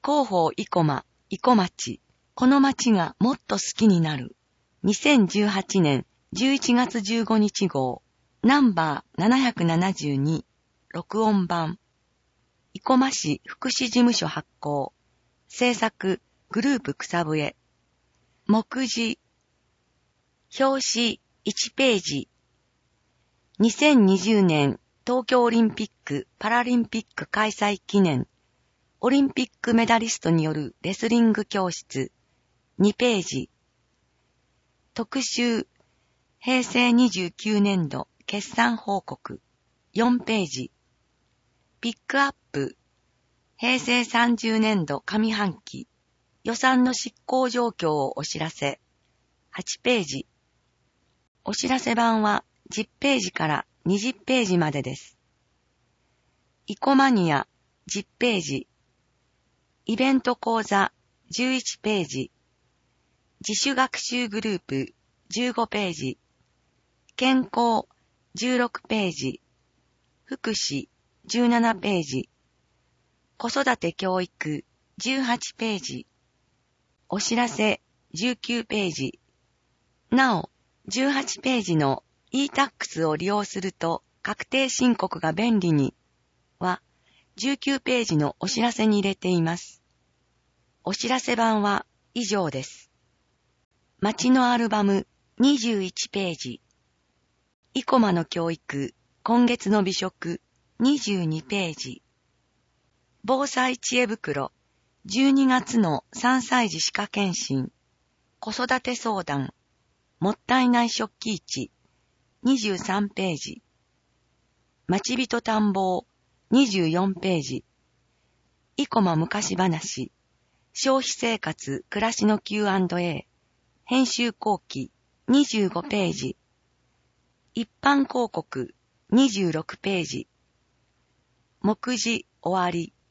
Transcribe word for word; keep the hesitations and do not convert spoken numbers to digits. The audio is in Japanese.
広報生駒、生駒町、この町がもっと好きになる。にせんじゅうはちねんじゅういちがつじゅうごにち号、ナンバーななひゃくななじゅうに、録音版。生駒市福祉事務所発行。制作、グループ草笛。目次。表紙いちページ。にせんにじゅうねん東京オリンピック・パラリンピック開催記念。オリンピックメダリストによるレスリング教室。にページ。特集。へいせいにじゅうきゅうねんど決算報告。よんページ。ピックアップ。へいせいさんじゅうねんど上半期。予算の執行状況をお知らせ。はちページ。お知らせ版はじゅっページからにじゅっページまでです。生駒マニアじゅっページ。イベント講座じゅういちページ。自主学習グループじゅうごページ。健康じゅうろくページ。福祉じゅうななページ。子育て教育じゅうはちページ。お知らせじゅうきゅうページ。なお、じゅうはちページの イータックス を利用すると確定申告が便利にはじゅうきゅうページのお知らせに入れています。お知らせ版は以上です。町のアルバムにじゅういちページ。生駒の教育今月の美食にじゅうにページ。防災知恵袋じゅうにがつのさんさい児歯科検診。子育て相談もったいない食器市にじゅうさんページ。町人探訪にじゅうよんページ。生駒昔話消費生活暮らしの キューアンドエー 編集後期にじゅうごページ。一般広告にじゅうろくページ。目次終わり。